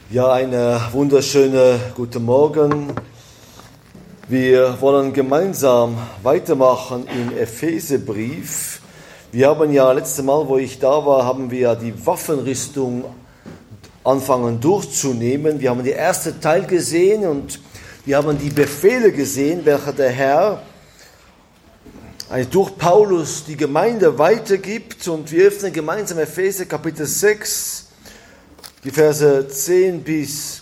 Ja, eine wunderschöne guten Morgen. Wir wollen gemeinsam weitermachen im Epheserbrief. Wir haben ja letztes Mal, wo ich da war, haben wir die Waffenrüstung anfangen durchzunehmen. Wir haben den ersten Teil gesehen und wir haben die Befehle gesehen, welche der Herr durch Paulus die Gemeinde weitergibt. Und wir öffnen gemeinsam Epheser Kapitel 6, die Verse 10 bis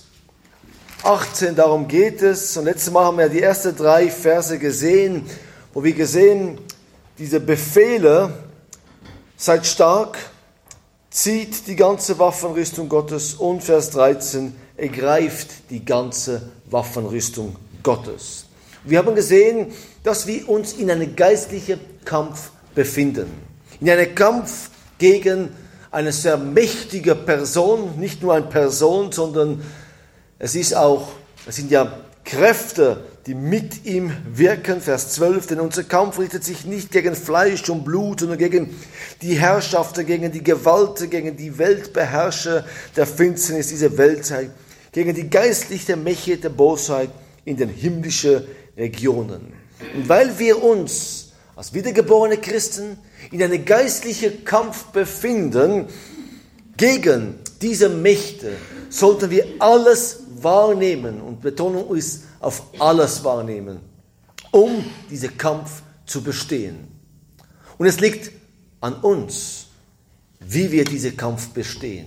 18, darum geht es. Und letztes Mal haben wir die ersten 3 Verse gesehen, wo wir gesehen, diese Befehle, seid stark, zieht die ganze Waffenrüstung Gottes, und Vers 13, ergreift die ganze Waffenrüstung Gottes. Wir haben gesehen, dass wir uns in einem geistlichen Kampf befinden. In einem Kampf gegen eine sehr mächtige Person, nicht nur eine Person, sondern es sind ja Kräfte, die mit ihm wirken. Vers 12, denn unser Kampf richtet sich nicht gegen Fleisch und Blut, sondern gegen die Herrschaften, gegen die Gewalten, gegen die Weltbeherrscher der Finsternis dieser Weltzeit, gegen die geistliche Mächte der Bosheit in den himmlischen Regionen. Und weil wir uns als wiedergeborene Christen in einem geistlichen Kampf befinden gegen diese Mächte, sollten wir alles wahrnehmen, und Betonung ist auf alles wahrnehmen, um diesen Kampf zu bestehen. Und es liegt an uns, wie wir diesen Kampf bestehen.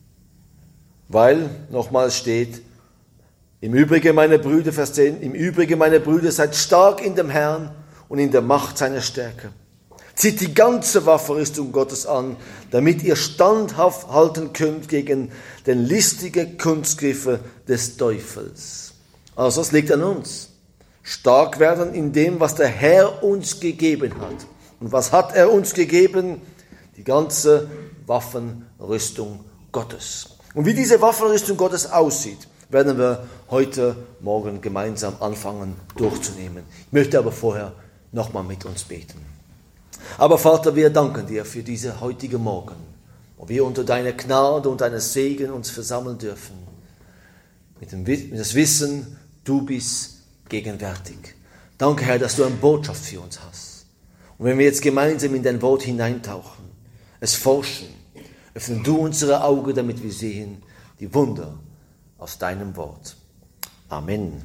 Weil, nochmals steht, im Übrigen, meine Brüder, Vers 10, im Übrigen, meine Brüder, seid stark in dem Herrn und in der Macht seiner Stärke. Zieht die ganze Waffenrüstung Gottes an, damit ihr standhaft halten könnt gegen den listigen Kunstgriffe des Teufels. Also es liegt an uns. Stark werden in dem, was der Herr uns gegeben hat. Und was hat er uns gegeben? Die ganze Waffenrüstung Gottes. Und wie diese Waffenrüstung Gottes aussieht, werden wir heute Morgen gemeinsam anfangen durchzunehmen. Ich möchte aber vorher nochmal mit uns beten. Aber Vater, wir danken dir für diese heutige Morgen, wo wir unter deiner Gnade und deiner Segen uns versammeln dürfen. Mit dem Wissen, du bist gegenwärtig. Danke, Herr, dass du eine Botschaft für uns hast. Und wenn wir jetzt gemeinsam in dein Wort hineintauchen, es forschen, öffnen du unsere Augen, damit wir sehen die Wunder aus deinem Wort. Amen.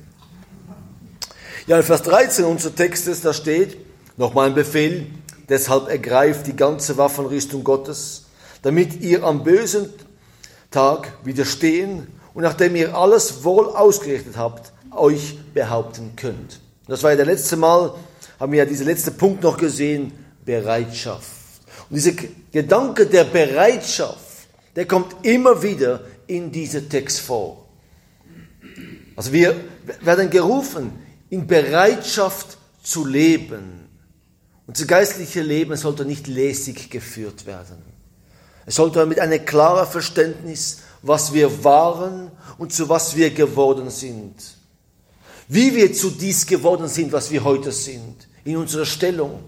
Ja, in Vers 13 unseres Textes, da steht nochmal ein Befehl: Deshalb ergreift die ganze Waffenrüstung Gottes, damit ihr am bösen Tag widerstehen und nachdem ihr alles wohl ausgerichtet habt, euch behaupten könnt. Das war ja das letzte Mal, haben wir ja diesen letzten Punkt noch gesehen, Bereitschaft. Und dieser Gedanke der Bereitschaft, der kommt immer wieder in diesem Text vor. Also wir werden gerufen, in Bereitschaft zu leben. Unser geistliches Leben sollte nicht lässig geführt werden. Es sollte mit einem klaren Verständnis, was wir waren und zu was wir geworden sind. Wie wir zu dies geworden sind, was wir heute sind, in unserer Stellung.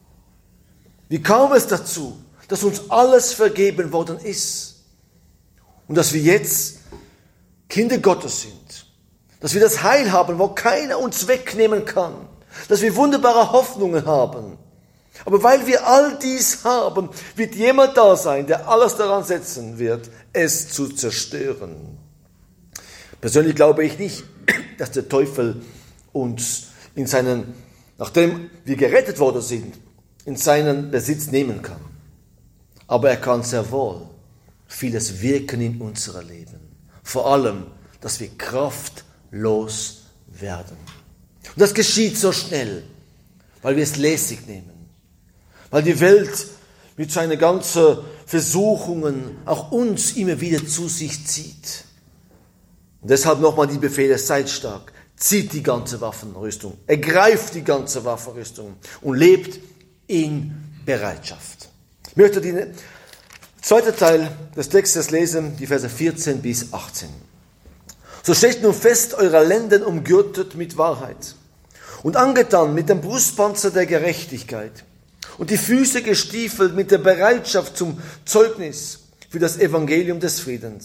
Wie kam es dazu, dass uns alles vergeben worden ist und dass wir jetzt Kinder Gottes sind, dass wir das Heil haben, wo keiner uns wegnehmen kann, dass wir wunderbare Hoffnungen haben. Aber weil wir all dies haben, wird jemand da sein, der alles daran setzen wird, es zu zerstören. Persönlich glaube ich nicht, dass der Teufel uns nachdem wir gerettet worden sind, in seinen Besitz nehmen kann. Aber er kann sehr wohl vieles wirken in unserem Leben. Vor allem, dass wir kraftlos werden. Und das geschieht so schnell, weil wir es lässig nehmen. Weil die Welt mit seinen ganzen Versuchungen auch uns immer wieder zu sich zieht. Und deshalb nochmal die Befehle: Seid stark, zieht die ganze Waffenrüstung, ergreift die ganze Waffenrüstung und lebt in Bereitschaft. Ich möchte den zweiten Teil des Textes lesen, die Verse 14 bis 18. So steht nun fest, eurer Lenden umgürtet mit Wahrheit und angetan mit dem Brustpanzer der Gerechtigkeit und die Füße gestiefelt mit der Bereitschaft zum Zeugnis für das Evangelium des Friedens.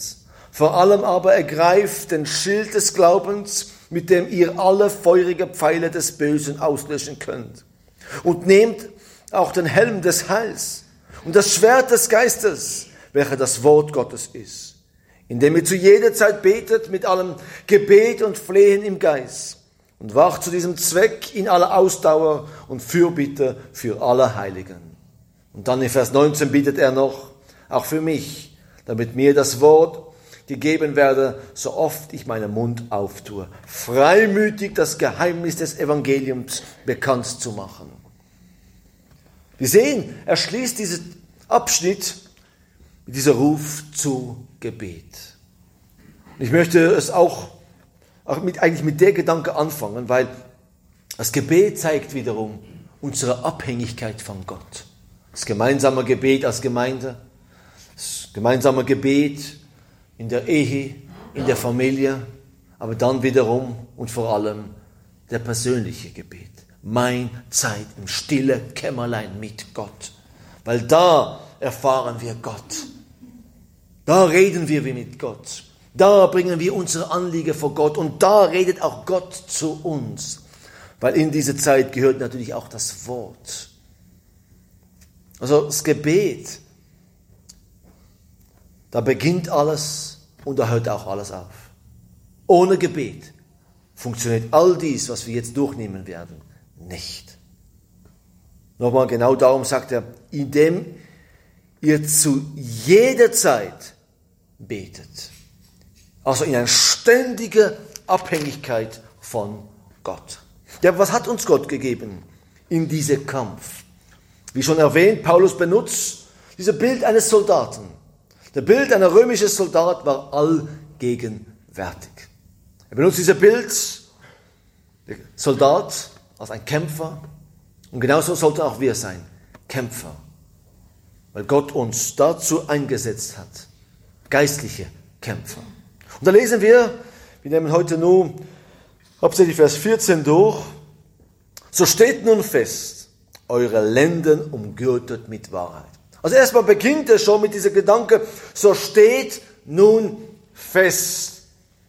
Vor allem aber ergreift den Schild des Glaubens, mit dem ihr alle feurige Pfeile des Bösen auslöschen könnt. Und nehmt auch den Helm des Heils und das Schwert des Geistes, welcher das Wort Gottes ist, indem ihr zu jeder Zeit betet mit allem Gebet und Flehen im Geist und wacht zu diesem Zweck in aller Ausdauer und Fürbitte für alle Heiligen. Und dann in Vers 19 bittet er noch, auch für mich, damit mir das Wort gegeben werde, so oft ich meinen Mund auftue, freimütig das Geheimnis des Evangeliums bekannt zu machen. Wir sehen, er schließt diesen Abschnitt mit dieser Ruf zu Gebet. Und ich möchte es auch mit der Gedanke anfangen, weil das Gebet zeigt wiederum unsere Abhängigkeit von Gott. Das gemeinsame Gebet als Gemeinde, das gemeinsame Gebet in der Ehe, in der Familie, aber dann wiederum und vor allem der persönliche Gebet. Mein Zeit im stillen Kämmerlein mit Gott. Weil da erfahren wir Gott. Da reden wir mit Gott. Da bringen wir unsere Anliegen vor Gott und da redet auch Gott zu uns. Weil in diese Zeit gehört natürlich auch das Wort. Also das Gebet, da beginnt alles und da hört auch alles auf. Ohne Gebet funktioniert all dies, was wir jetzt durchnehmen werden, nicht. Nochmal, genau darum sagt er, indem ihr zu jeder Zeit betet. Also in einer ständigen Abhängigkeit von Gott. Ja, was hat uns Gott gegeben in diesem Kampf? Wie schon erwähnt, Paulus benutzt dieses Bild eines Soldaten. Das Bild einer römischen Soldat war allgegenwärtig. Er benutzt dieses Bild, der Soldat als ein Kämpfer. Und genauso sollten auch wir sein, Kämpfer. Weil Gott uns dazu eingesetzt hat, geistliche Kämpfer. Und da lesen wir nehmen heute nur hauptsächlich Vers 14 durch. So steht nun fest, eure Lenden umgürtet mit Wahrheit. Also erstmal beginnt er schon mit dieser Gedanke, so steht nun fest.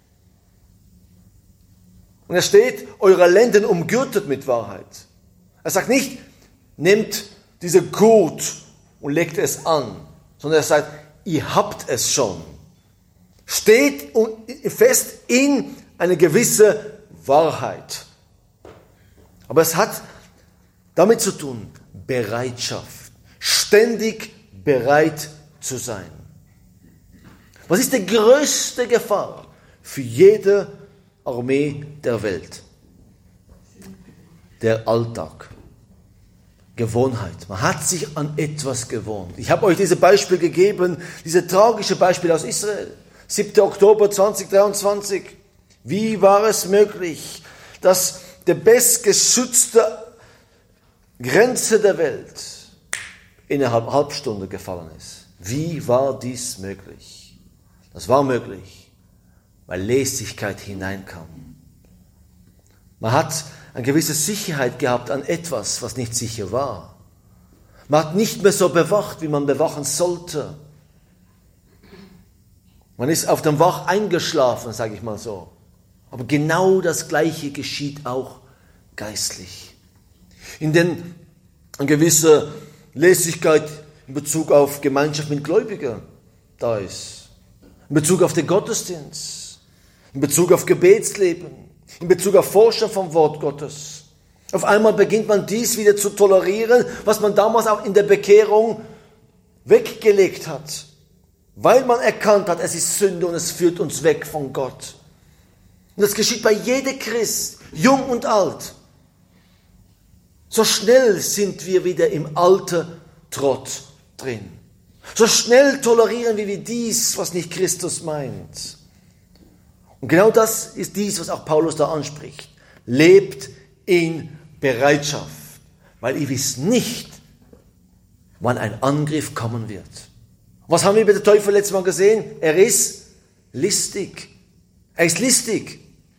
Und es steht, eure Lenden umgürtet mit Wahrheit. Er sagt nicht, nehmt diese Gurt und legt es an, sondern er sagt, ihr habt es schon. Steht fest in eine gewisse Wahrheit. Aber es hat damit zu tun, Bereitschaft, ständig bereit zu sein. Was ist die größte Gefahr für jede Armee der Welt? Der Alltag. Gewohnheit. Man hat sich an etwas gewohnt. Ich habe euch dieses Beispiel gegeben, dieses tragische Beispiel aus Israel. 7. Oktober 2023. Wie war es möglich, dass der bestgeschützte Grenze der Welt innerhalb einer halben Stunde gefallen ist? Wie war dies möglich? Das war möglich, weil Lässigkeit hineinkam. Man hat eine gewisse Sicherheit gehabt an etwas, was nicht sicher war. Man hat nicht mehr so bewacht, wie man bewachen sollte. Man ist auf dem Wach eingeschlafen, sage ich mal so. Aber genau das Gleiche geschieht auch geistlich. In den eine gewisse Lässigkeit in Bezug auf Gemeinschaft mit Gläubigen da ist. In Bezug auf den Gottesdienst. In Bezug auf Gebetsleben. In Bezug auf Forschung vom Wort Gottes. Auf einmal beginnt man dies wieder zu tolerieren, was man damals auch in der Bekehrung weggelegt hat. Weil man erkannt hat, es ist Sünde und es führt uns weg von Gott. Und das geschieht bei jedem Christ, jung und alt. So schnell sind wir wieder im alten Trott drin. So schnell tolerieren wir dies, was nicht Christus meint. Und genau das ist dies, was auch Paulus da anspricht. Lebt in Bereitschaft, weil ihr wisst nicht, wann ein Angriff kommen wird. Was haben wir bei der Teufel letztes Mal gesehen? Er ist listig. Er ist listig.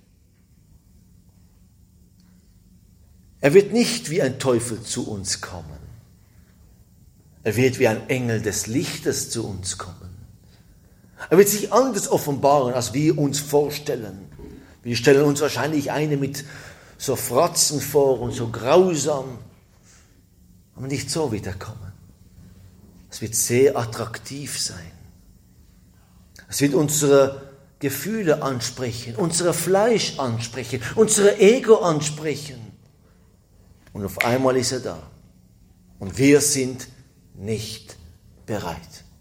Er wird nicht wie ein Teufel zu uns kommen. Er wird wie ein Engel des Lichtes zu uns kommen. Er wird sich anders offenbaren, als wir uns vorstellen. Wir stellen uns wahrscheinlich eine mit so Fratzen vor und so grausam. Aber nicht so wird er kommen. Es wird sehr attraktiv sein. Es wird unsere Gefühle ansprechen, unser Fleisch ansprechen, unser Ego ansprechen. Und auf einmal ist er da. Und wir sind nicht bereit.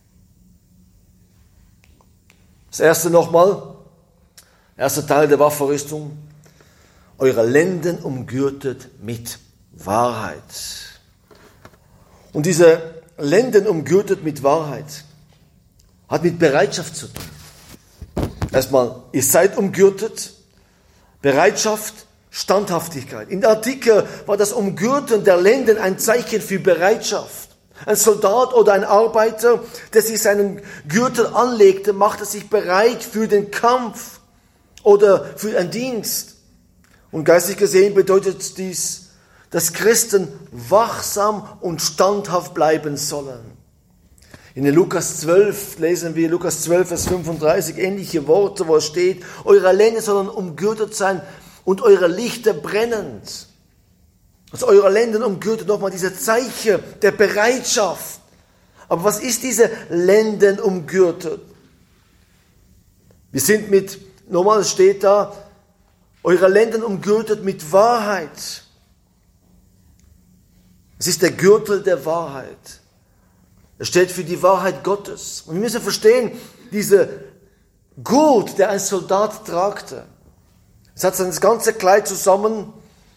Das erste nochmal, erster Teil der Waffenrüstung, eure Lenden umgürtet mit Wahrheit. Und diese Lenden umgürtet mit Wahrheit hat mit Bereitschaft zu tun. Erstmal, ihr seid umgürtet, Bereitschaft, Standhaftigkeit. In der Antike war das Umgürten der Lenden ein Zeichen für Bereitschaft. Ein Soldat oder ein Arbeiter, der sich seinen Gürtel anlegte, machte sich bereit für den Kampf oder für einen Dienst. Und geistlich gesehen bedeutet dies, dass Christen wachsam und standhaft bleiben sollen. In Lukas 12 lesen wir, Lukas 12, Vers 35, ähnliche Worte, wo es steht, eure Lenden sollen umgürtet sein und eure Lichter brennend. Also eure Lenden umgürtet, nochmal diese Zeichen der Bereitschaft. Aber was ist diese Lenden umgürtet? Wir sind nochmal steht da, eure Lenden umgürtet mit Wahrheit. Es ist der Gürtel der Wahrheit. Es steht für die Wahrheit Gottes. Und wir müssen verstehen, diese Gurt, der ein Soldat tragte, es hat sein ganzes Kleid zusammen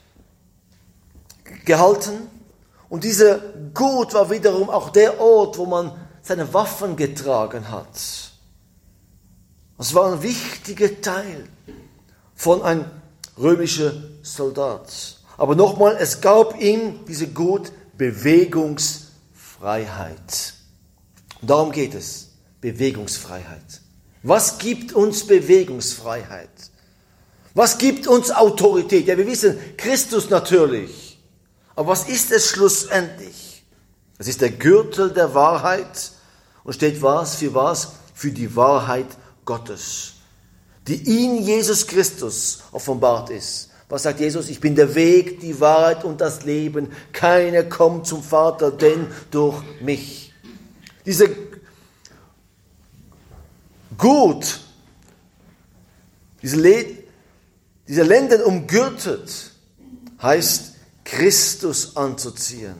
gehalten. Und dieser Gurt war wiederum auch der Ort, wo man seine Waffen getragen hat. Das war ein wichtiger Teil von einem römischen Soldat. Aber nochmal, es gab ihm diese Gurt Bewegungsfreiheit. Und darum geht es, Bewegungsfreiheit. Was gibt uns Bewegungsfreiheit? Was gibt uns Autorität? Ja, wir wissen, Christus natürlich. Aber was ist es schlussendlich? Es ist der Gürtel der Wahrheit und steht was? Für die Wahrheit Gottes, die in Jesus Christus offenbart ist. Was sagt Jesus? Ich bin der Weg, die Wahrheit und das Leben. Keiner kommt zum Vater, denn durch mich. Diese Gut, diese Lenden umgürtet, heißt Christus anzuziehen.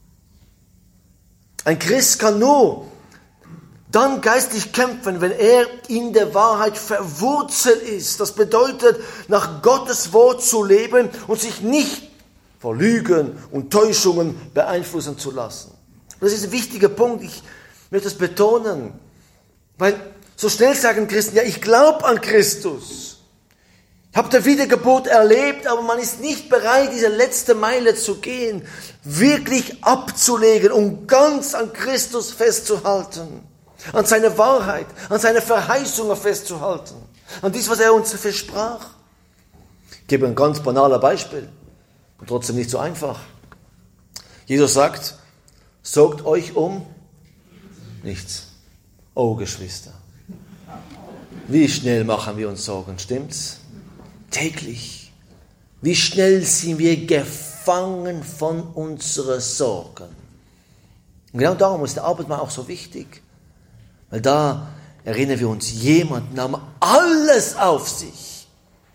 Ein Christ kann nur dann geistlich kämpfen, wenn er in der Wahrheit verwurzelt ist. Das bedeutet, nach Gottes Wort zu leben und sich nicht vor Lügen und Täuschungen beeinflussen zu lassen. Das ist ein wichtiger Punkt. Ich möchte das betonen. Weil so schnell sagen Christen, ja, ich glaube an Christus. Ich habe die Wiedergeburt erlebt, aber man ist nicht bereit, diese letzte Meile zu gehen, wirklich abzulegen und ganz an Christus festzuhalten. An seine Wahrheit, an seine Verheißungen festzuhalten. An dies, was er uns versprach. Ich gebe ein ganz banales Beispiel und trotzdem nicht so einfach. Jesus sagt, sorgt euch um nichts. Oh, Geschwister, wie schnell machen wir uns Sorgen, stimmt's? Täglich. Wie schnell sind wir gefangen von unseren Sorgen. Und genau darum ist der Abendmahl auch so wichtig. Weil da erinnern wir uns, jemand nahm alles auf sich.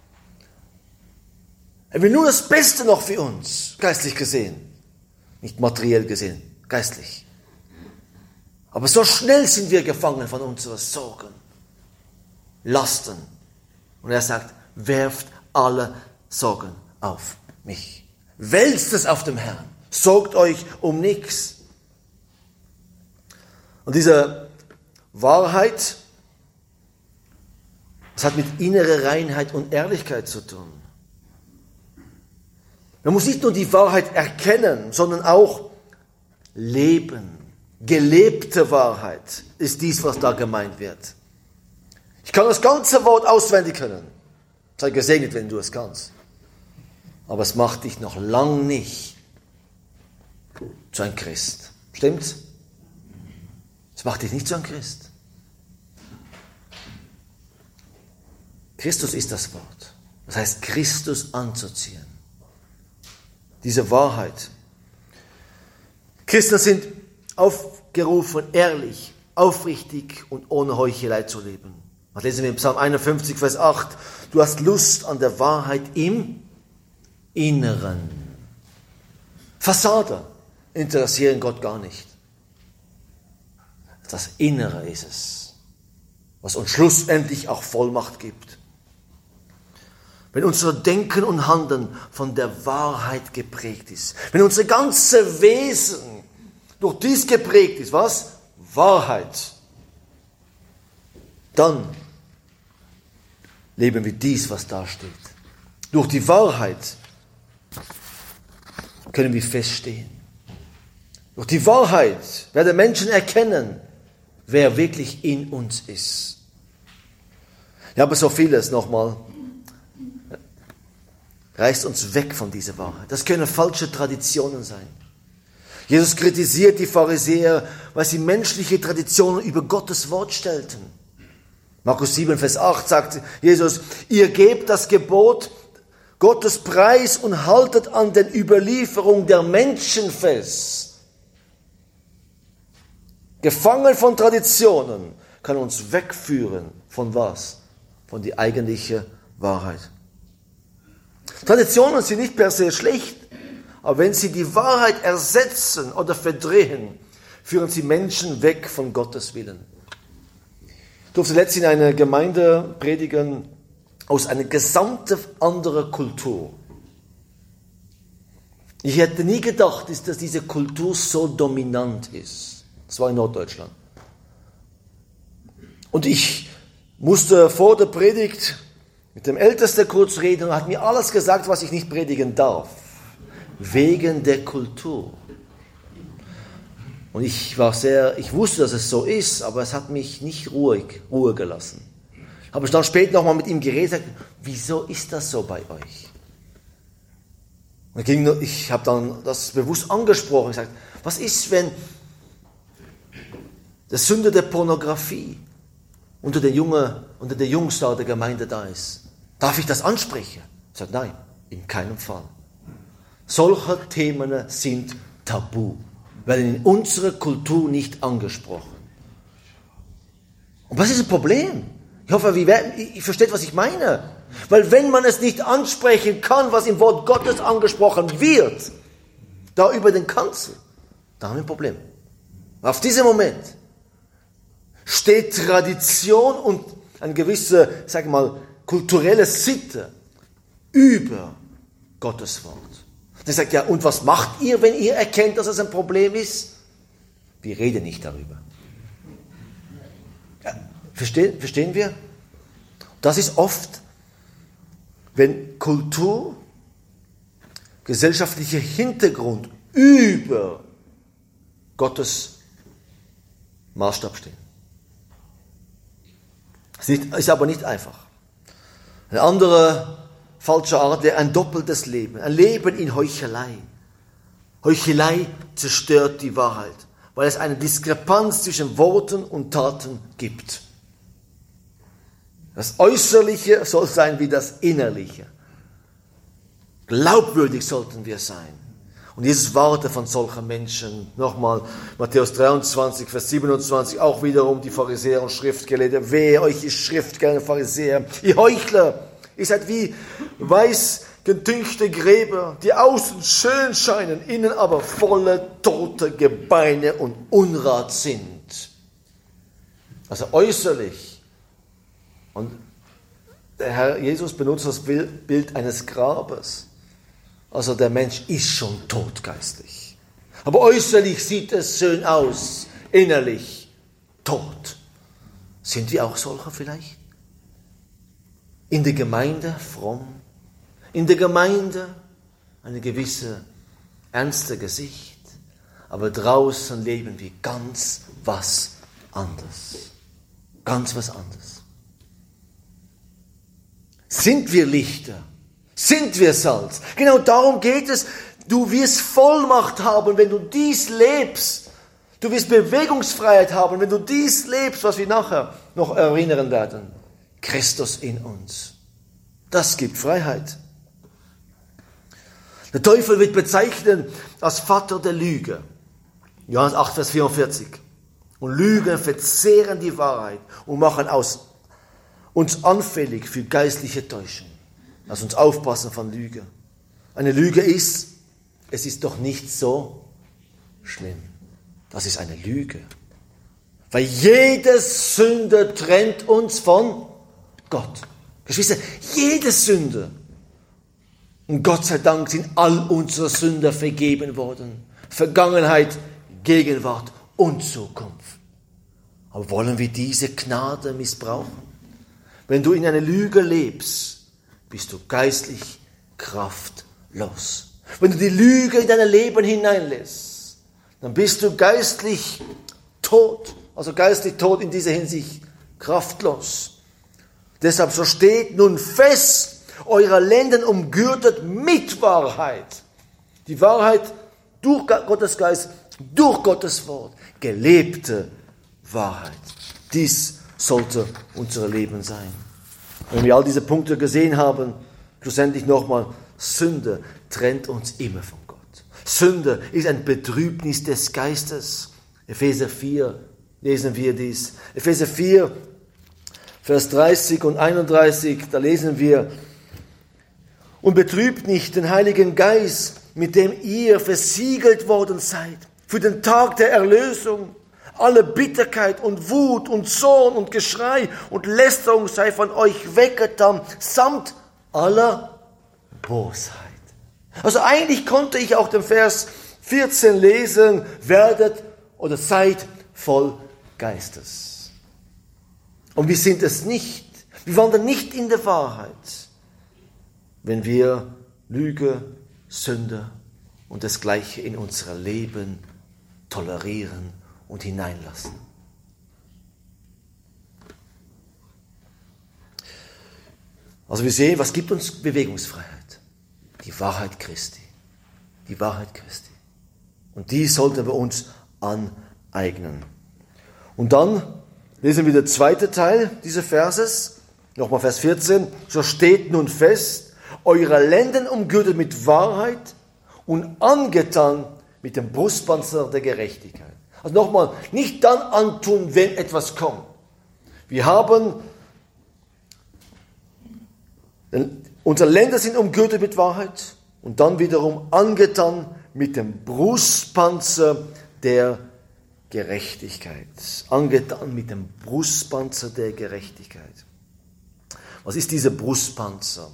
Er will nur das Beste noch für uns, geistlich gesehen. Nicht materiell gesehen, geistlich. Aber so schnell sind wir gefangen von unseren Sorgen, Lasten. Und er sagt, werft alle Sorgen auf mich. Wälzt es auf dem Herrn. Sorgt euch um nichts. Und diese Wahrheit, das hat mit innerer Reinheit und Ehrlichkeit zu tun. Man muss nicht nur die Wahrheit erkennen, sondern auch leben. Gelebte Wahrheit ist dies, was da gemeint wird. Ich kann das ganze Wort auswendig können. Sei gesegnet, wenn du es kannst. Aber es macht dich noch lang nicht zu einem Christ. Stimmt's? Es macht dich nicht zu einem Christ. Christus ist das Wort. Das heißt, Christus anzuziehen. Diese Wahrheit. Christen sind aufgerufen, ehrlich, aufrichtig und ohne Heuchelei zu leben. Was lesen wir in Psalm 51, Vers 8? Du hast Lust an der Wahrheit im Inneren. Fassade interessieren Gott gar nicht. Das Innere ist es, was uns schlussendlich auch Vollmacht gibt. Wenn unser Denken und Handeln von der Wahrheit geprägt ist, wenn unser ganzes Wesen durch dies geprägt ist, was? Wahrheit. Dann leben wir dies, was da steht. Durch die Wahrheit können wir feststehen. Durch die Wahrheit werden Menschen erkennen, wer wirklich in uns ist. Ja, aber so vieles nochmal reißt uns weg von dieser Wahrheit. Das können falsche Traditionen sein. Jesus kritisiert die Pharisäer, weil sie menschliche Traditionen über Gottes Wort stellten. Markus 7, Vers 8 sagt Jesus, ihr gebt das Gebot Gottes preis und haltet an den Überlieferungen der Menschen fest. Gefangen von Traditionen kann uns wegführen von was? Von die eigentliche Wahrheit. Traditionen sind nicht per se schlecht, aber wenn sie die Wahrheit ersetzen oder verdrehen, führen sie Menschen weg von Gottes Willen. Ich durfte letztens in einer Gemeinde predigen aus einer gesamten anderen Kultur. Ich hätte nie gedacht, dass diese Kultur so dominant ist. Das war in Norddeutschland. Und ich musste vor der Predigt mit dem Ältesten kurz reden und hat mir alles gesagt, was ich nicht predigen darf. Wegen der Kultur. Und ich wusste, dass es so ist, aber es hat mich nicht Ruhe gelassen. Habe ich dann später nochmal mit ihm geredet, wieso ist das so bei euch? Und ich habe dann das bewusst angesprochen, gesagt, was ist, wenn die Sünde der Pornografie unter den Jungs da der Gemeinde da ist? Darf ich das ansprechen? Ich sage, nein, in keinem Fall. Solche Themen sind tabu, werden in unserer Kultur nicht angesprochen. Und was ist das Problem? Ich hoffe, ihr versteht, was ich meine. Weil wenn man es nicht ansprechen kann, was im Wort Gottes angesprochen wird, da über den Kanzel, da haben wir ein Problem. Auf diesen Moment steht Tradition und eine gewisse, kulturelle Sitte über Gottes Wort. Und er sagt, ja, und was macht ihr, wenn ihr erkennt, dass es ein Problem ist? Wir reden nicht darüber. Ja, verstehen wir? Das ist oft, wenn Kultur, gesellschaftlicher Hintergrund über Gottes Maßstab stehen. Ist aber nicht einfach. Eine andere falsche Art wäre ein doppeltes Leben, ein Leben in Heuchelei. Heuchelei zerstört die Wahrheit, weil es eine Diskrepanz zwischen Worten und Taten gibt. Das Äußerliche soll sein wie das Innerliche. Glaubwürdig sollten wir sein. Und Jesus wartet von solchen Menschen. Nochmal, Matthäus 23, Vers 27, auch wiederum die Pharisäer und Schriftgelehrten. Wehe euch, ihr Schriftgelehrten Pharisäer, ihr Heuchler! Ihr seid wie weiß getünchte Gräber, die außen schön scheinen, innen aber voller toter Gebeine und Unrat sind. Also äußerlich. Und der Herr Jesus benutzt das Bild eines Grabes. Also der Mensch ist schon tot geistlich. Aber äußerlich sieht es schön aus, innerlich tot. Sind wir auch solche vielleicht? In der Gemeinde fromm, in der Gemeinde eine gewisse ernste Gesicht, aber draußen leben wir ganz was anderes. Ganz was anderes. Sind wir Lichter? Sind wir Salz? Genau darum geht es. Du wirst Vollmacht haben, wenn du dies lebst. Du wirst Bewegungsfreiheit haben, wenn du dies lebst, was wir nachher noch erinnern werden. Christus in uns. Das gibt Freiheit. Der Teufel wird bezeichnet als Vater der Lüge. Johannes 8, Vers 44. Und Lügen verzehren die Wahrheit und machen uns anfällig für geistliche Täuschung. Lass uns aufpassen von Lüge. Eine Lüge ist, es ist doch nicht so schlimm. Das ist eine Lüge. Weil jede Sünde trennt uns von Gott. Geschwister, jede Sünde. Und Gott sei Dank sind all unsere Sünder vergeben worden. Vergangenheit, Gegenwart und Zukunft. Aber wollen wir diese Gnade missbrauchen? Wenn du in einer Lüge lebst, bist du geistlich kraftlos. Wenn du die Lüge in dein Leben hineinlässt, dann bist du geistlich tot. Also geistlich tot in dieser Hinsicht kraftlos. Deshalb so steht nun fest, eure Lenden umgürtet mit Wahrheit. Die Wahrheit durch Gottes Geist, durch Gottes Wort. Gelebte Wahrheit. Dies sollte unser Leben sein. Wenn wir all diese Punkte gesehen haben, schlussendlich nochmal, Sünde trennt uns immer von Gott. Sünde ist ein Betrübnis des Geistes. Epheser 4 lesen wir dies. Epheser 4, Vers 30 und 31, da lesen wir, und betrübt nicht den Heiligen Geist, mit dem ihr versiegelt worden seid, für den Tag der Erlösung. Alle Bitterkeit und Wut und Zorn und Geschrei und Lästerung sei von euch weggetan, samt aller Bosheit. Also eigentlich konnte ich auch den Vers 14 lesen, werdet oder seid voll Geistes. Und wir sind es nicht. Wir wandern nicht in der Wahrheit, wenn wir Lüge, Sünde und das Gleiche in unser Leben tolerieren und hineinlassen. Also wir sehen, was gibt uns Bewegungsfreiheit? Die Wahrheit Christi. Die Wahrheit Christi. Und die sollten wir uns aneignen. Und dann lesen wir den zweiten Teil dieses Verses, nochmal Vers 14. So steht nun fest, eure Lenden umgürtet mit Wahrheit und angetan mit dem Brustpanzer der Gerechtigkeit. Also nochmal, nicht dann antun, wenn etwas kommt. Wir haben, unsere Länder sind umgürtet mit Wahrheit und dann wiederum angetan mit dem Brustpanzer der Gerechtigkeit. Angetan mit dem Brustpanzer der Gerechtigkeit. Was ist dieser Brustpanzer?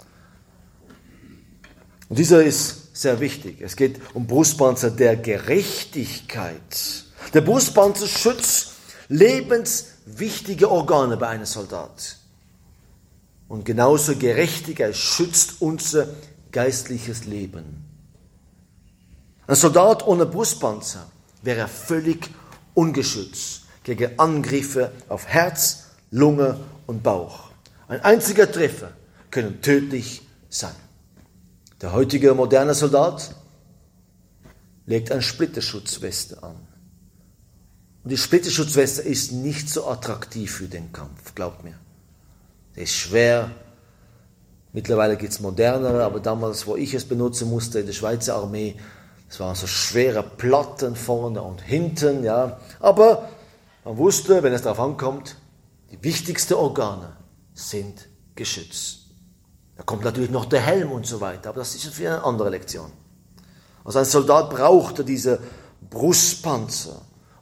Und dieser ist sehr wichtig. Es geht um Brustpanzer der Gerechtigkeit. Der Brustpanzer schützt lebenswichtige Organe bei einem Soldat. Und genauso Gerechtigkeit schützt unser geistliches Leben. Ein Soldat ohne Brustpanzer wäre völlig ungeschützt gegen Angriffe auf Herz, Lunge und Bauch. Ein einziger Treffer kann tödlich sein. Der heutige moderne Soldat legt eine Splitterschutzweste an. Und die Splitterschutzweste ist nicht so attraktiv für den Kampf, glaubt mir. Der ist schwer. Mittlerweile gibt es modernere, aber damals, wo ich es benutzen musste in der Schweizer Armee, es waren so schwere Platten vorne und hinten, ja. Aber man wusste, wenn es darauf ankommt, die wichtigsten Organe sind geschützt. Da kommt natürlich noch der Helm und so weiter, aber das ist für eine andere Lektion. Also ein Soldat brauchte diese Brustpanzer,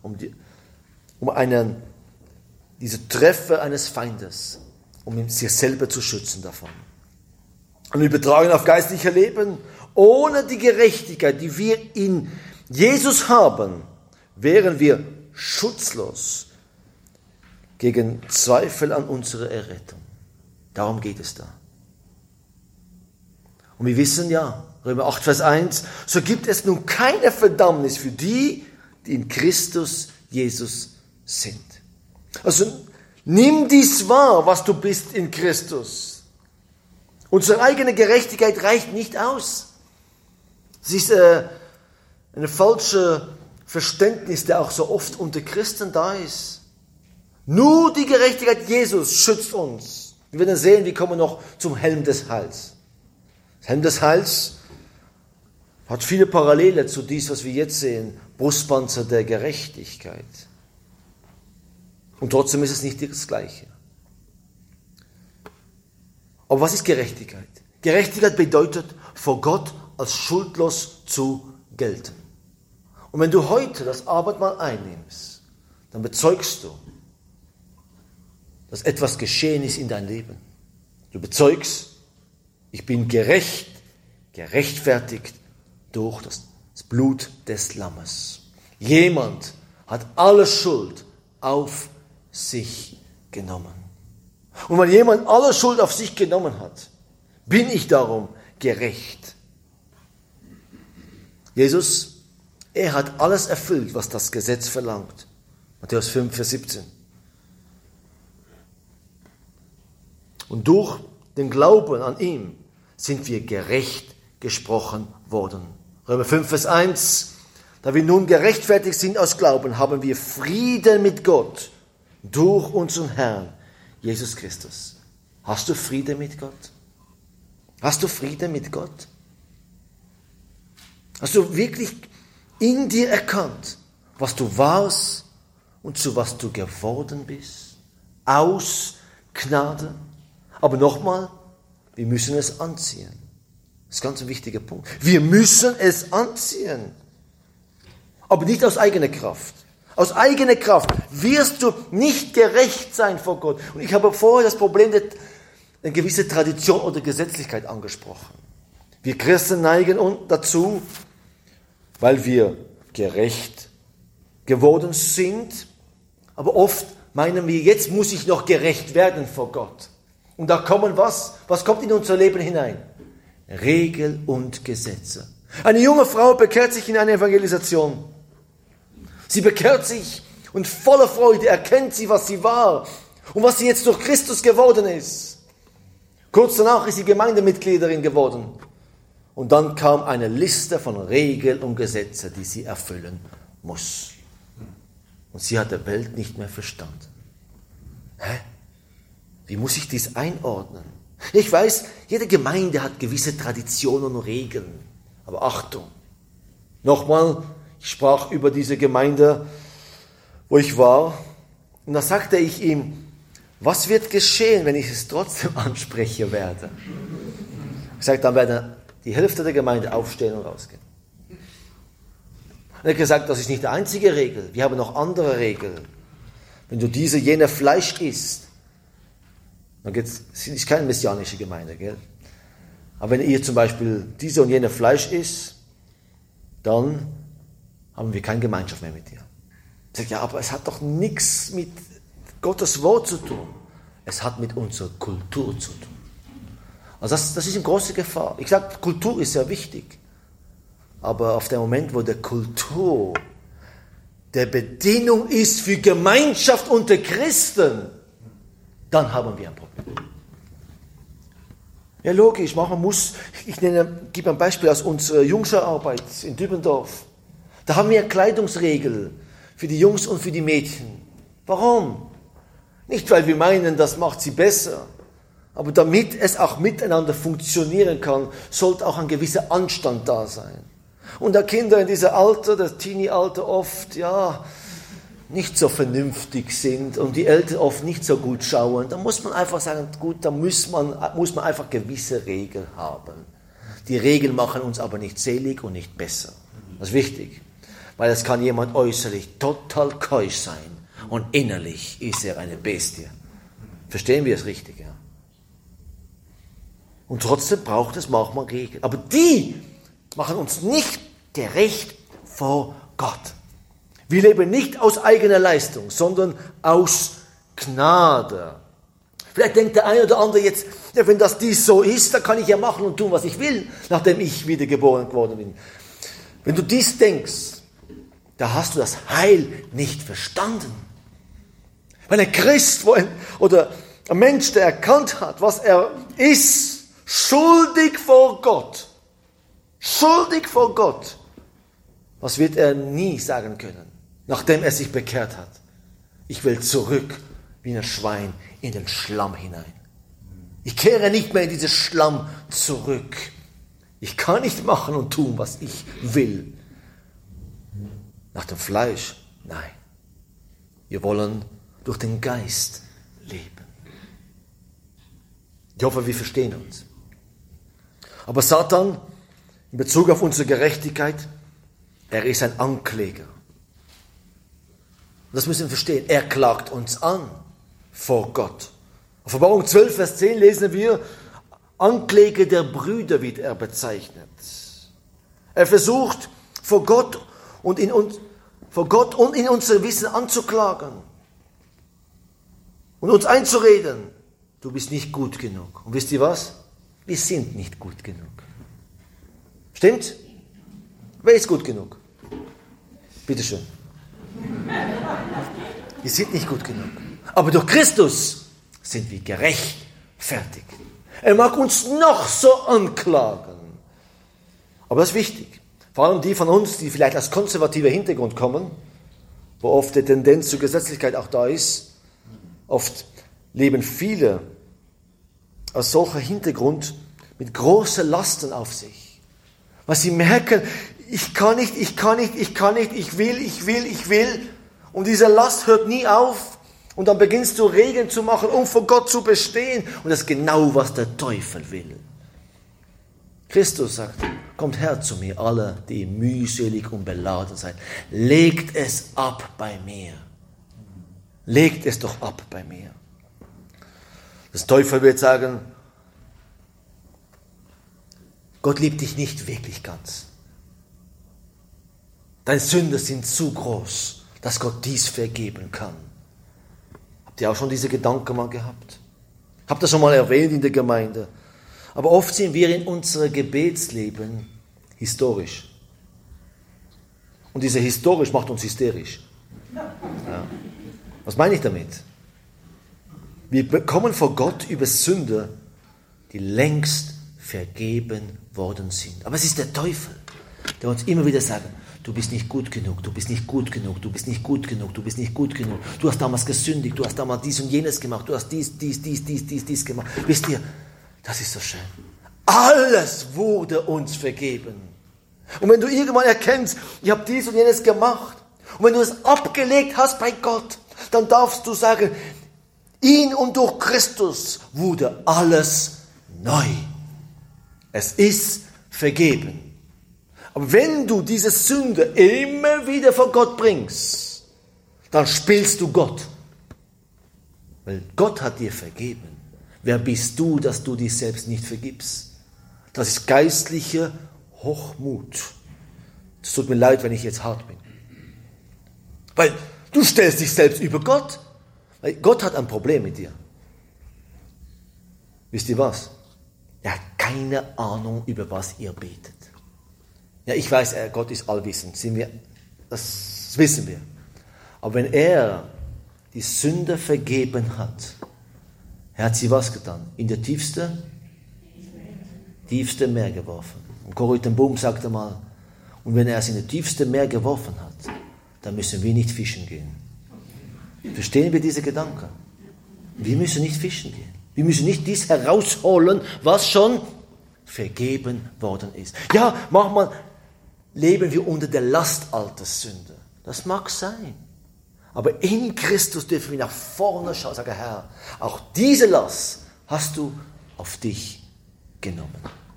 diese Treffer eines Feindes, um sich selber zu schützen davon. Und wir übertragen auf geistliche Leben, ohne die Gerechtigkeit, die wir in Jesus haben, wären wir schutzlos gegen Zweifel an unsere Errettung. Darum geht es da. Und wir wissen ja, Römer 8, Vers 1, so gibt es nun keine Verdammnis für die, die in Christus Jesus sind. Also nimm dies wahr, was du bist in Christus. Unsere eigene Gerechtigkeit reicht nicht aus. Es ist eine falsche Verständnis, der auch so oft unter Christen da ist. Nur die Gerechtigkeit Jesus schützt uns. Wir werden sehen, wir kommen noch zum Helm des Heils. Das Helm des Heils hat viele Parallele zu dies, was wir jetzt sehen, Brustpanzer der Gerechtigkeit. Und trotzdem ist es nicht das Gleiche. Aber was ist Gerechtigkeit? Gerechtigkeit bedeutet, vor Gott als schuldlos zu gelten. Und wenn du heute das Abendmahl einnimmst, dann bezeugst du, dass etwas geschehen ist in dein Leben. Du bezeugst, ich bin gerechtfertigt durch das Blut des Lammes. Jemand hat alle Schuld auf sich genommen. Und wenn jemand alle Schuld auf sich genommen hat, bin ich darum gerecht. Jesus, er hat alles erfüllt, was das Gesetz verlangt. Matthäus 5, Vers 17. Und durch den Glauben an ihm sind wir gerecht gesprochen worden. Römer 5, Vers 1. Da wir nun gerechtfertigt sind aus Glauben, haben wir Frieden mit Gott durch unseren Herrn Jesus Christus. Hast du Frieden mit Gott? Hast du Frieden mit Gott? Hast du wirklich in dir erkannt, was du warst und zu was du geworden bist? Aus Gnade. Aber nochmal, wir müssen es anziehen. Das ist ganz ein wichtiger Punkt. Wir müssen es anziehen. Aber nicht aus eigener Kraft. Aus eigener Kraft wirst du nicht gerecht sein vor Gott. Und ich habe vorher das Problem der eine gewisse Tradition oder Gesetzlichkeit angesprochen. Wir Christen neigen dazu, weil wir gerecht geworden sind, aber oft meinen wir, jetzt muss ich noch gerecht werden vor Gott. Und da kommen was kommt in unser Leben hinein? Regeln und Gesetze. Eine junge Frau bekehrt sich in eine Evangelisation. Sie bekehrt sich und voller Freude erkennt sie, was sie war und was sie jetzt durch Christus geworden ist. Kurz danach ist sie Gemeindemitgliederin geworden. Und dann kam eine Liste von Regeln und Gesetzen, die sie erfüllen muss. Und sie hat der Welt nicht mehr verstanden. Wie muss ich dies einordnen? Ich weiß, jede Gemeinde hat gewisse Traditionen und Regeln. Aber Achtung, nochmal, ich sprach über diese Gemeinde, wo ich war. Und da sagte ich ihm, was wird geschehen, wenn ich es trotzdem ansprechen werde? Ich sagte, dann werden die Hälfte der Gemeinde aufstehen und rausgehen. Und er hat gesagt, das ist nicht die einzige Regel. Wir haben noch andere Regeln. Wenn du jene Fleisch isst, dann ist keine messianische Gemeinde, gell? Aber wenn ihr zum Beispiel diese und jene Fleisch isst, dann haben wir keine Gemeinschaft mehr mit dir. Ich sage, ja, aber es hat doch nichts mit Gottes Wort zu tun. Es hat mit unserer Kultur zu tun. Also das ist eine große Gefahr. Ich sage, Kultur ist sehr wichtig. Aber auf dem Moment, wo der Kultur der Bedingung ist für Gemeinschaft unter Christen, dann haben wir ein Problem. Ja, logisch, man muss, gebe ein Beispiel aus unserer Jungscherarbeit in Dübendorf. Da haben wir eine Kleidungsregel für die Jungs und für die Mädchen. Warum? Nicht, weil wir meinen, das macht sie besser, aber damit es auch miteinander funktionieren kann, sollte auch ein gewisser Anstand da sein. Und da Kinder in diesem Alter, das Teenie-Alter oft, nicht so vernünftig sind und die Eltern oft nicht so gut schauen, dann muss man einfach sagen, gut, da muss man einfach gewisse Regeln haben. Die Regeln machen uns aber nicht selig und nicht besser. Das ist wichtig, weil es kann jemand äußerlich total keusch sein und innerlich ist er eine Bestie. Verstehen wir es richtig, ja? Und trotzdem braucht es manchmal Regeln. Aber die machen uns nicht gerecht vor Gott. Wir leben nicht aus eigener Leistung, sondern aus Gnade. Vielleicht denkt der eine oder andere jetzt, ja, wenn dies so ist, dann kann ich ja machen und tun, was ich will, nachdem ich wiedergeboren geworden bin. Wenn du dies denkst, da hast du das Heil nicht verstanden. Wenn ein Christ oder ein Mensch, der erkannt hat, was er ist, schuldig vor Gott, was wird er nie sagen können, nachdem er sich bekehrt hat? Ich will zurück wie ein Schwein in den Schlamm hinein. Ich kehre nicht mehr in diesen Schlamm zurück. Ich kann nicht machen und tun, was ich will. Nach dem Fleisch? Nein. Wir wollen durch den Geist leben. Ich hoffe, wir verstehen uns. Aber Satan, in Bezug auf unsere Gerechtigkeit, er ist ein Ankläger. Das müssen wir verstehen. Er klagt uns an vor Gott. Offenbarung 12, Vers 10 lesen wir, Ankläger der Brüder wird er bezeichnet. Er versucht, vor Gott und in unserem Wissen anzuklagen und uns einzureden, du bist nicht gut genug. Und wisst ihr was? Wir sind nicht gut genug. Stimmt? Wer ist gut genug? Bitteschön. Wir sind nicht gut genug. Aber durch Christus sind wir gerechtfertigt. Er mag uns noch so anklagen. Aber das ist wichtig. Vor allem die von uns, die vielleicht aus konservativer Hintergrund kommen, wo oft die Tendenz zur Gesetzlichkeit auch da ist. Oft leben viele aus solcher Hintergrund mit großen Lasten auf sich. Weil sie merken, ich kann nicht, ich will. Und diese Last hört nie auf. Und dann beginnst du Regeln zu machen, um vor Gott zu bestehen. Und das ist genau, was der Teufel will. Christus sagt, kommt her zu mir, alle, die mühselig und beladen seid. Legt es ab bei mir. Legt es doch ab bei mir. Das Teufel wird sagen, Gott liebt dich nicht wirklich ganz. Deine Sünden sind zu groß, dass Gott dies vergeben kann. Habt ihr auch schon diese Gedanken mal gehabt? Habt ihr schon mal erwähnt in der Gemeinde? Aber oft sind wir in unserem Gebetsleben historisch. Und diese historisch macht uns hysterisch. Ja. Was meine ich damit? Wir bekommen vor Gott über Sünde, die längst vergeben worden sind. Aber es ist der Teufel, der uns immer wieder sagt, du bist nicht gut genug, du bist nicht gut genug, du bist nicht gut genug, du bist nicht gut genug. Du hast damals gesündigt, du hast damals dies und jenes gemacht, du hast dies gemacht. Wisst ihr, das ist so schön. Alles wurde uns vergeben. Und wenn du irgendwann erkennst, ich habe dies und jenes gemacht, und wenn du es abgelegt hast bei Gott, dann darfst du sagen, in und durch Christus wurde alles neu. Es ist vergeben. Aber wenn du diese Sünde immer wieder vor Gott bringst, dann spielst du Gott. Weil Gott hat dir vergeben. Wer bist du, dass du dich selbst nicht vergibst? Das ist geistliche Hochmut. Es tut mir leid, wenn ich jetzt hart bin. Weil du stellst dich selbst über Gott. Weil Gott hat ein Problem mit dir. Wisst ihr was? Er hat keine Ahnung, über was ihr betet. Ja, ich weiß, Gott ist allwissend. Das wissen wir. Aber wenn er die Sünde vergeben hat, er hat sie was getan? In der tiefste Meer geworfen. Und Corrie ten Boom sagte mal, und wenn er es in das tiefste Meer geworfen hat, dann müssen wir nicht fischen gehen. Verstehen wir diese Gedanken? Wir müssen nicht fischen gehen. Wir müssen nicht dies herausholen, was schon vergeben worden ist. Ja, manchmal leben wir unter der Last alter Sünde. Das mag sein. Aber in Christus dürfen wir nach vorne schauen und sagen, Herr, auch diese Last hast du auf dich genommen.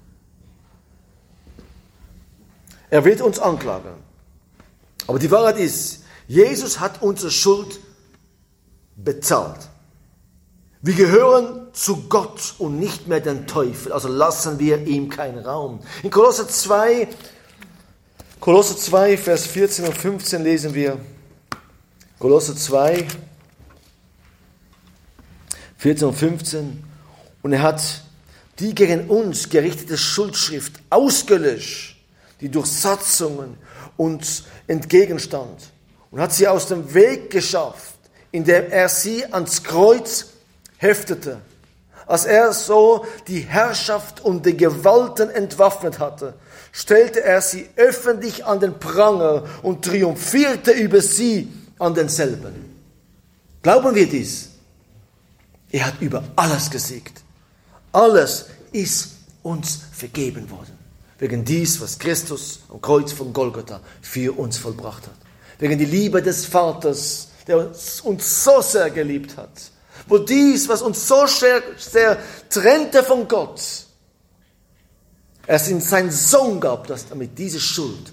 Er wird uns anklagen. Aber die Wahrheit ist, Jesus hat unsere Schuld bezahlt. Wir gehören zu Gott und nicht mehr den Teufel. Also lassen wir ihm keinen Raum. In Kolosser 2, Vers 14 und 15 lesen wir, Kolosser 2, 14 und 15. Und er hat die gegen uns gerichtete Schuldschrift ausgelöscht, die durch Satzungen uns entgegenstand, und hat sie aus dem Weg geschafft, indem er sie ans Kreuz heftete. Als er so die Herrschaft und die Gewalten entwaffnet hatte, stellte er sie öffentlich an den Pranger und triumphierte über sie an denselben. Glauben wir dies? Er hat über alles gesiegt. Alles ist uns vergeben worden. Wegen dies, was Christus am Kreuz von Golgatha für uns vollbracht hat. Wegen die Liebe des Vaters, der uns so sehr geliebt hat. Wo dies, was uns so sehr trennte von Gott, erst in seinen Sohn gab, dass damit diese Schuld,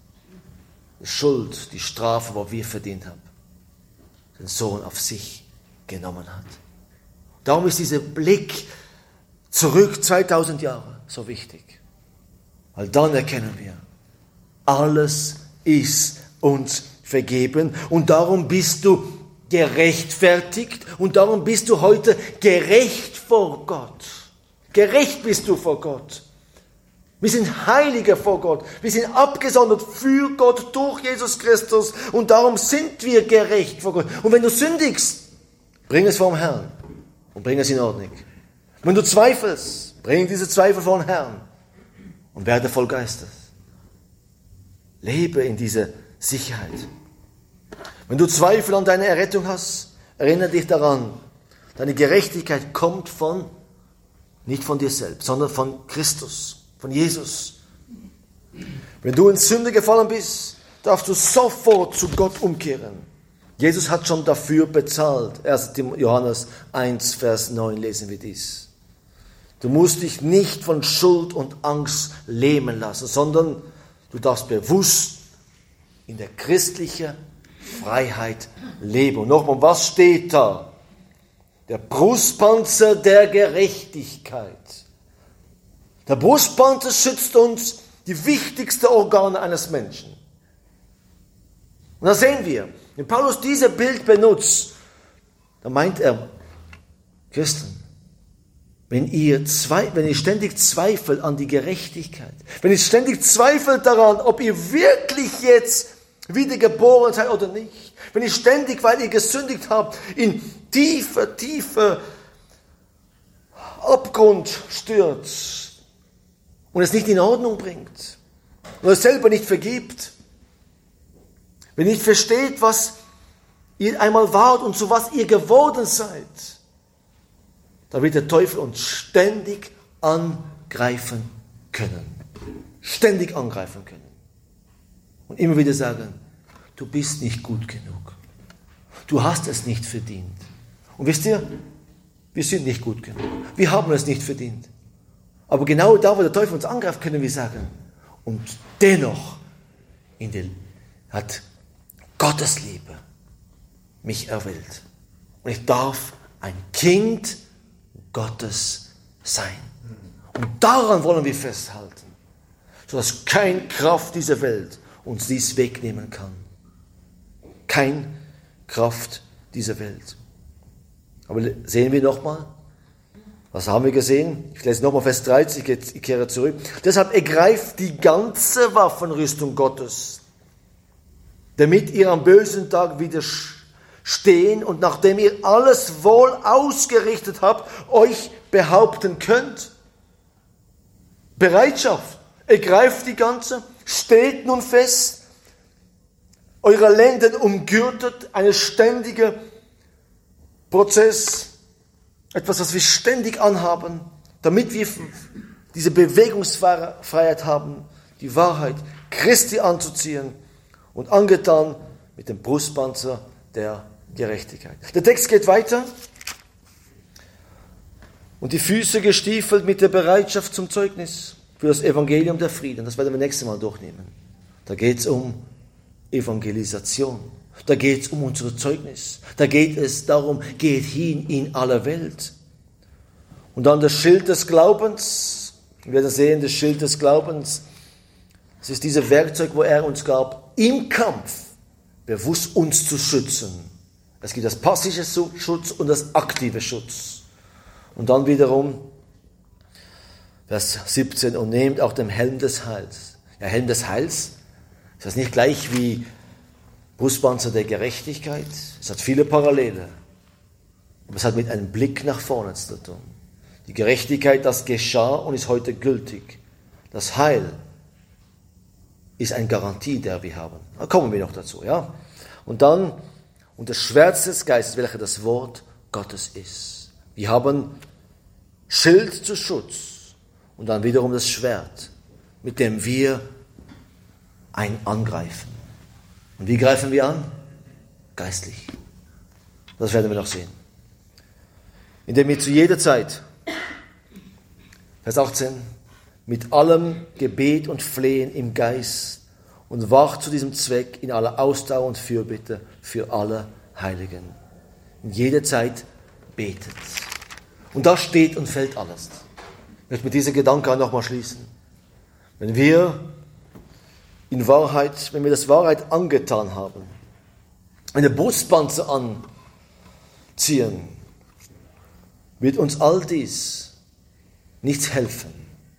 die Strafe, wo wir verdient haben, den Sohn auf sich genommen hat. Darum ist dieser Blick zurück 2000 Jahre so wichtig. Weil dann erkennen wir, alles ist uns vergeben und darum bist du gerechtfertigt und darum bist du heute gerecht vor Gott. Gerecht bist du vor Gott. Wir sind Heilige vor Gott. Wir sind abgesondert für Gott durch Jesus Christus und darum sind wir gerecht vor Gott. Und wenn du sündigst, bring es vor den Herrn und bring es in Ordnung. Wenn du zweifelst, bring diese Zweifel vor den Herrn und werde voll Geistes. Lebe in dieser Sicherheit. Wenn du Zweifel an deine Errettung hast, erinnere dich daran, deine Gerechtigkeit kommt nicht von dir selbst, sondern von Christus, von Jesus. Wenn du in Sünde gefallen bist, darfst du sofort zu Gott umkehren. Jesus hat schon dafür bezahlt. 1. Johannes 1, Vers 9 lesen wir dies. Du musst dich nicht von Schuld und Angst lähmen lassen, sondern du darfst bewusst in der christlichen Freiheit leben. Und nochmal, was steht da? Der Brustpanzer der Gerechtigkeit. Der Brustpanzer schützt uns die wichtigsten Organe eines Menschen. Und da sehen wir, wenn Paulus dieses Bild benutzt, dann meint er, Christen, wenn ihr ständig zweifelt an die Gerechtigkeit, wenn ihr ständig zweifelt daran, ob ihr wirklich jetzt wiedergeboren seid oder nicht, wenn ihr ständig, weil ihr gesündigt habt, in tiefe Abgrund stürzt und es nicht in Ordnung bringt und es selber nicht vergibt, wenn ihr nicht versteht, was ihr einmal wart und zu was ihr geworden seid, da wird der Teufel uns ständig angreifen können. Ständig angreifen können. Und immer wieder sagen, du bist nicht gut genug. Du hast es nicht verdient. Und wisst ihr, wir sind nicht gut genug. Wir haben es nicht verdient. Aber genau da, wo der Teufel uns angreift, können wir sagen, und dennoch hat Gottes Liebe mich erwählt. Und ich darf ein Kind Gottes sein. Und daran wollen wir festhalten, sodass keine Kraft dieser Welt uns dies wegnehmen kann. Keine Kraft dieser Welt. Aber sehen wir nochmal, was haben wir gesehen? Ich lese nochmal Vers 30, ich kehre zurück. Deshalb ergreift die ganze Waffenrüstung Gottes, damit ihr am bösen Tag widerstehen und nachdem ihr alles wohl ausgerichtet habt, euch behaupten könnt. Bereitschaft, ergreift die ganze, steht nun fest, eure Lenden umgürtet, ein ständiger Prozess, etwas, was wir ständig anhaben, damit wir diese Bewegungsfreiheit haben, die Wahrheit Christi anzuziehen und angetan mit dem Brustpanzer der Gerechtigkeit. Der Text geht weiter. Und die Füße gestiefelt mit der Bereitschaft zum Zeugnis für das Evangelium der Frieden. Das werden wir nächstes Mal durchnehmen. Da geht es um Evangelisation. Da geht es um unser Zeugnis. Da geht es darum, geht hin in alle Welt. Und dann das Schild des Glaubens. Wir werden sehen, das Schild des Glaubens. Es ist dieses Werkzeug, wo er uns gab, im Kampf bewusst uns zu schützen. Es gibt das passive Schutz und das aktive Schutz. Und dann wiederum, Vers 17, und nehmt auch den Helm des Heils. Ja, Helm des Heils, ist das nicht gleich wie Brustpanzer der Gerechtigkeit? Es hat viele Parallele. Aber es hat mit einem Blick nach vorne zu tun. Die Gerechtigkeit, das geschah und ist heute gültig. Das Heil ist eine Garantie, der wir haben. Da kommen wir noch dazu, ja. Und dann, und das Schwert des Geistes, welches das Wort Gottes ist. Wir haben Schild zu Schutz und dann wiederum das Schwert, mit dem wir angreifen. Und wie greifen wir an? Geistlich. Das werden wir noch sehen. Indem wir zu jeder Zeit, Vers 18, mit allem Gebet und Flehen im Geist und wacht zu diesem Zweck in aller Ausdauer und Fürbitte für alle Heiligen. In jeder Zeit betet. Und da steht und fällt alles. Ich möchte mit diesem Gedanken auch nochmal schließen. Wenn wir das Wahrheit angetan haben, eine Brustpanzer anziehen, wird uns all dies nichts helfen.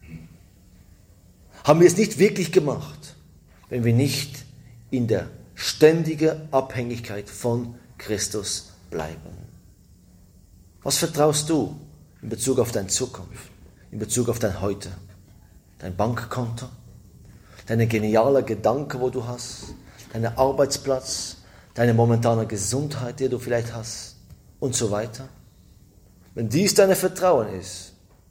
Haben wir es nicht wirklich gemacht, wenn wir nicht in der ständigen Abhängigkeit von Christus bleiben. Was vertraust du in Bezug auf deine Zukunft, in Bezug auf dein Heute, dein Bankkonto, deine geniale Gedanken, wo du hast, deinen Arbeitsplatz, deine momentane Gesundheit, die du vielleicht hast und so weiter? Wenn dies dein Vertrauen ist,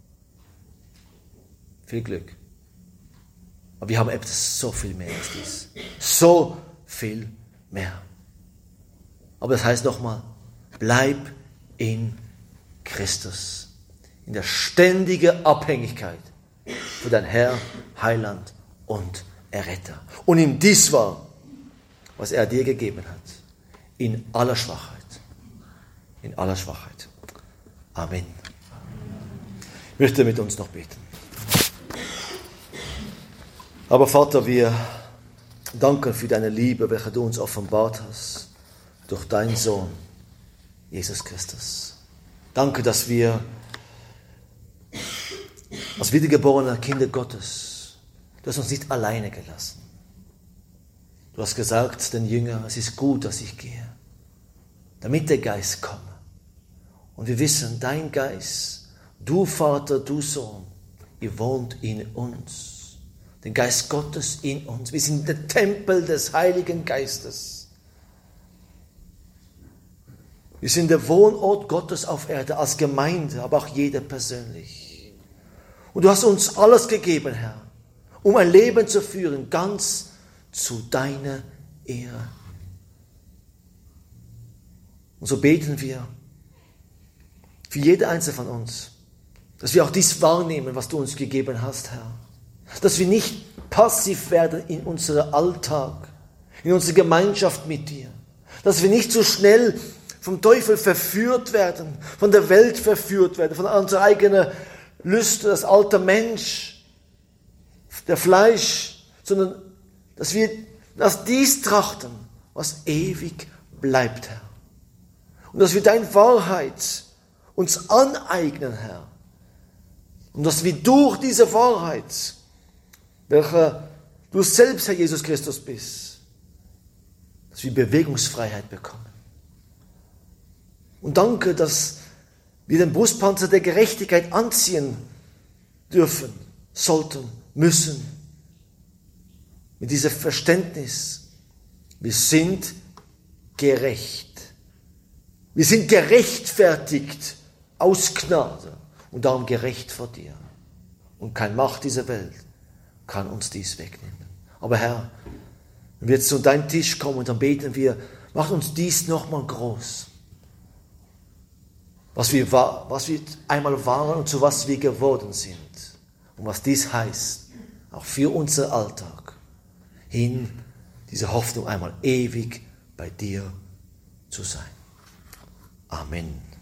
viel Glück. Aber wir haben etwas so viel mehr als dies. So viel mehr. Aber das heißt nochmal, bleib in Christus. In der ständigen Abhängigkeit für dein Herr, Heiland und Erretter. Und ihm dies war, was er dir gegeben hat. In aller Schwachheit. In aller Schwachheit. Amen. Ich möchte mit uns noch beten. Aber Vater, wir danken für deine Liebe, welche du uns offenbart hast, durch deinen Sohn, Jesus Christus. Danke, dass wir als wiedergeborene Kinder Gottes, du hast uns nicht alleine gelassen. Du hast gesagt den Jüngern, es ist gut, dass ich gehe, damit der Geist komme. Und wir wissen, dein Geist, du Vater, du Sohn, ihr wohnt in uns. Den Geist Gottes in uns. Wir sind der Tempel des Heiligen Geistes. Wir sind der Wohnort Gottes auf Erde, als Gemeinde, aber auch jeder persönlich. Und du hast uns alles gegeben, Herr, um ein Leben zu führen, ganz zu deiner Ehre. Und so beten wir für jede einzelne von uns, dass wir auch dies wahrnehmen, was du uns gegeben hast, Herr. Dass wir nicht passiv werden in unserem Alltag, in unserer Gemeinschaft mit dir. Dass wir nicht so schnell vom Teufel verführt werden, von der Welt verführt werden, von unserer eigenen Lüste, das alte Mensch, der Fleisch, sondern dass wir nach dies trachten, was ewig bleibt, Herr. Und dass wir deine Wahrheit uns aneignen, Herr. Und dass wir durch diese Wahrheit, welcher du selbst, Herr Jesus Christus, bist, dass wir Bewegungsfreiheit bekommen. Und danke, dass wir den Brustpanzer der Gerechtigkeit anziehen dürfen, sollten, müssen. Mit diesem Verständnis, wir sind gerecht. Wir sind gerechtfertigt aus Gnade und darum gerecht vor dir. Und keine Macht dieser Welt kann uns dies wegnehmen. Aber Herr, wenn wir jetzt zu deinem Tisch kommen, dann beten wir, mach uns dies nochmal groß. Was wir einmal waren und zu was wir geworden sind. Und was dies heißt, auch für unseren Alltag, hin diese Hoffnung einmal ewig bei dir zu sein. Amen.